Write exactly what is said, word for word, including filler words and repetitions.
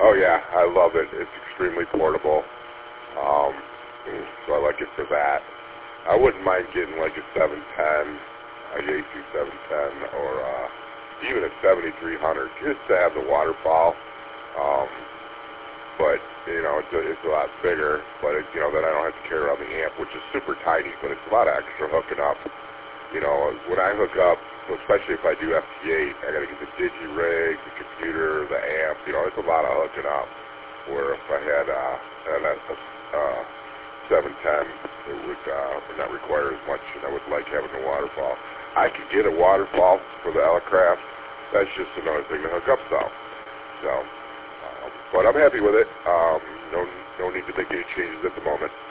Oh yeah, I love it. It's extremely portable. Um, so I like it for that. I wouldn't mind getting like a seven ten, a Yaesu seven ten, or uh, even a seventy-three hundred, just to have the waterfall. Um, but you know, it's a, it's a lot bigger. But it, you know, then I don't have to carry around the amp, which is super tiny, but it's a lot of extra hooking up. You know, when I hook up, especially if I do F T eight, I got to get the digi rig, the computer, the amp. You know, it's a lot of hooking up. Where if I had uh, had a, uh, seven ten, it would, uh, would not require as much, and I would like having the waterfall. I could get a waterfall for the Elecraft. That's just another thing to hook up, though. So, um, but I'm happy with it. Um, no, no need to make any changes at the moment.